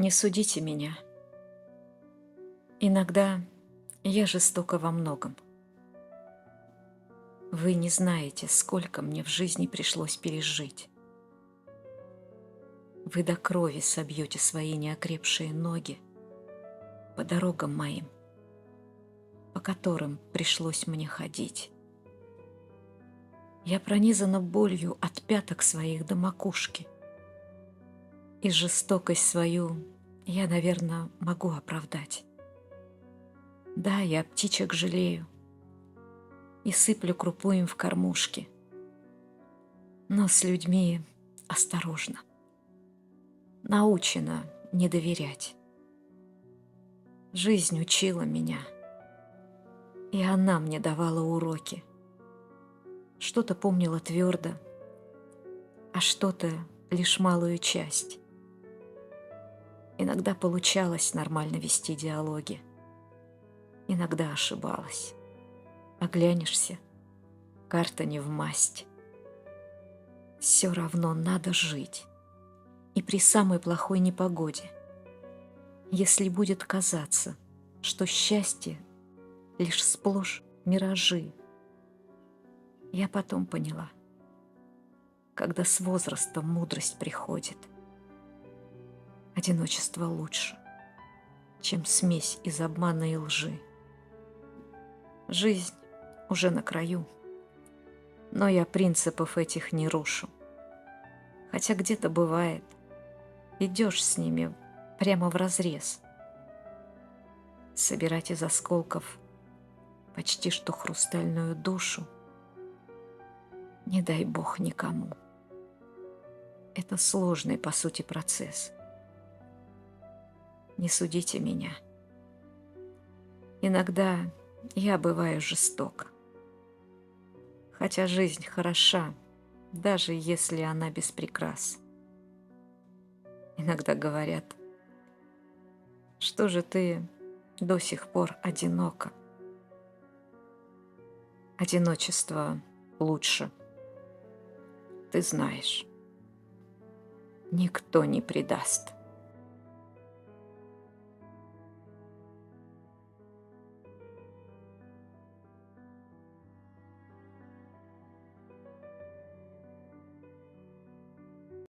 Не судите меня. Иногда я жестока во многом. Вы не знаете, сколько мне в жизни пришлось пережить. Вы до крови собьете свои неокрепшие ноги по дорогам моим, по которым пришлось мне ходить. Я пронизана болью от пяток своих до макушки, и жестокость свою я, наверное, могу оправдать. Да, я птичек жалею и сыплю крупу им в кормушки, но с людьми осторожно, научена не доверять. Жизнь учила меня, и она мне давала уроки. Что-то помнила твердо, а что-то лишь малую часть. Иногда получалось нормально вести диалоги, иногда ошибалась. Оглянешься, карта не в масть. Все равно надо жить, и при самой плохой непогоде. Если будет казаться, что счастье лишь сплошь миражи. Я потом поняла, когда с возрастом мудрость приходит. Одиночество лучше, чем смесь из обмана и лжи. Жизнь уже на краю, но я принципов этих не рушу. Хотя где-то бывает, идешь с ними прямо вразрез. Собирать из осколков почти что хрустальную душу не дай Бог никому. Это сложный, по сути, процесс. Не судите меня. Иногда я бываю жестока. Хотя жизнь хороша, даже если она без прикрас. Иногда говорят, что же ты до сих пор одинока. Одиночество лучше. Ты знаешь, никто не предаст.